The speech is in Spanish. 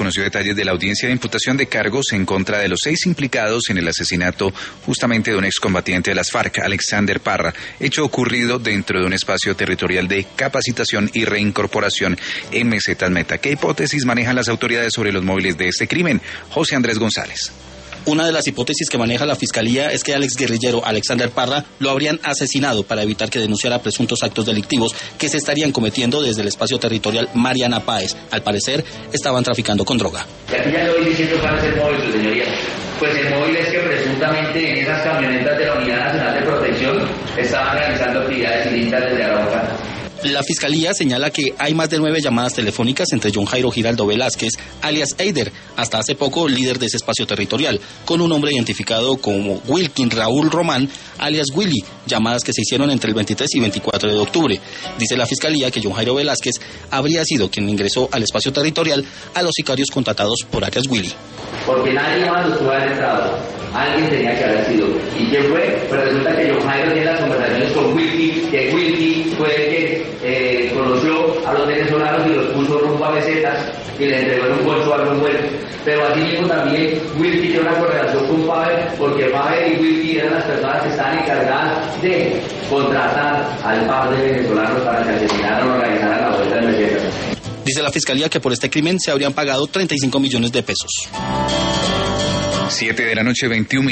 conoció detalles de la audiencia de imputación de cargos en contra de los 6 implicados en el asesinato justamente de un excombatiente de las FARC, Alexander Parra, hecho ocurrido dentro de un espacio territorial de capacitación y reincorporación en Mesetas Meta. ¿Qué hipótesis manejan las autoridades sobre los móviles de este crimen? José Andrés González. Una de las hipótesis que maneja la Fiscalía es que al exguerrillero Alexander Parra lo habrían asesinado para evitar que denunciara presuntos actos delictivos que se estarían cometiendo desde el espacio territorial Mariana Páez. Al parecer, estaban traficando con droga. Y aquí ya le voy diciendo cuál es el móvil, su señoría. Pues el móvil es que presuntamente en esas camionetas de la Unidad Nacional de Protección estaban realizando actividades ilícitas desde Arauca. La Fiscalía señala que hay más de 9 llamadas telefónicas entre John Jairo Giraldo Velázquez, alias Eider, hasta hace poco líder de ese espacio territorial, con un hombre identificado como Wilkin Raúl Román, alias Willy, llamadas que se hicieron entre el 23 y 24 de octubre. Dice la Fiscalía que John Jairo Velázquez habría sido quien ingresó al espacio territorial a los sicarios contratados por alias Willy. Porque nadie más los pudo haber entrado. Alguien tenía que haber sido. ¿Y quién fue? Pues resulta que John Jairo tiene las conversaciones con Wilky, que Wilky fue el que conoció a los venezolanos y los puso rumbo a Mesetas y le entregó en un bolso algo envuelto. Pero así mismo también Wilky tiene una correlación con Pavel, porque Pavel y Wilky eran las personas que estaban encargadas de contratar al par de venezolanos para que asesinaran o organizaran la vuelta de Mesetas. Dice la Fiscalía que por este crimen se habrían pagado 35 millones de pesos. 7 de la noche, 21